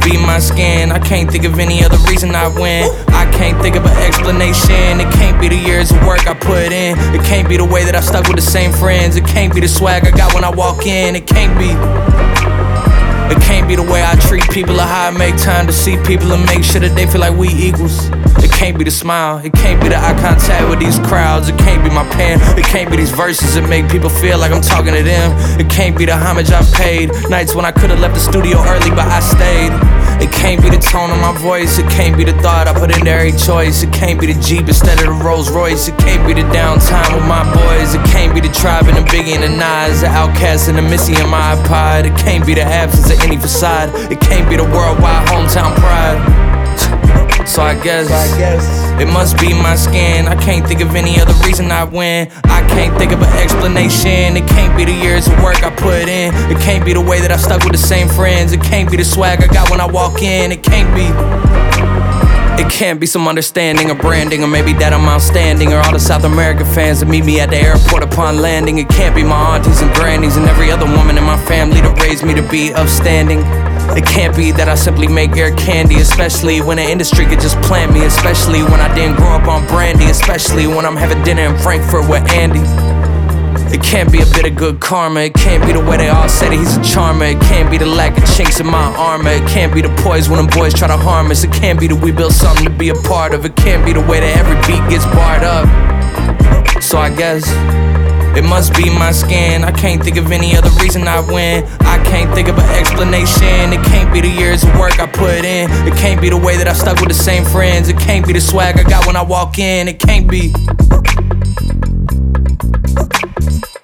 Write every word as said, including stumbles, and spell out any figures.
be my skin. I can't think of any other reason I win. I can't think of an explanation. It can't be the years of work I put in. It can't be the way that I stuck with the same friends. It can't be the swag I got when I walk in. It can't be. It can't be the way I treat people or how I make time to see people and make sure that they feel like we equals. It can't be the smile, it can't be the eye contact with these crowds. It can't be my pen, it can't be these verses that make people feel like I'm talking to them. It can't be the homage I paid, nights when I could've left the studio early but I stayed. It can't be the tone of my voice, it can't be the thought I put into every choice. It can't be the Jeep instead of the Rolls Royce. It can't be the downtime with my boys. It can't be the Tribe and the Biggie and the Nas, the Outkast and the Missy and my iPod. It can't be the absence of any facade. It can't be the worldwide hometown pride. So I guess, so I guess it must be my skin. I can't think of any other reason I win. I can't think of an explanation. It can't be the years of work I put in. It can't be the way that I stuck with the same friends. It can't be the swag I got when I walk in. It can't be. It can't be some understanding or branding, or maybe that I'm outstanding, or all the South American fans that meet me at the airport upon landing. It can't be my aunties and grannies and every other woman in my family that raised me to be upstanding. It can't be that I simply make air candy, especially when the industry could just plant me, especially when I didn't grow up on Brandy, especially when I'm having dinner in Frankfurt with Andy. It can't be a bit of good karma. It can't be the way they all say that he's a charmer. It can't be the lack of chinks in my armor. It can't be the poise when them boys try to harm us. It can't be that we built something to be a part of. It can't be the way that every beat gets barred up. So I guess it must be my skin. I can't think of any other reason I win. I can't think of an explanation. It can't be the years of work I put in. It can't be the way that I stuck with the same friends. It can't be the swag I got when I walk in. It can't be.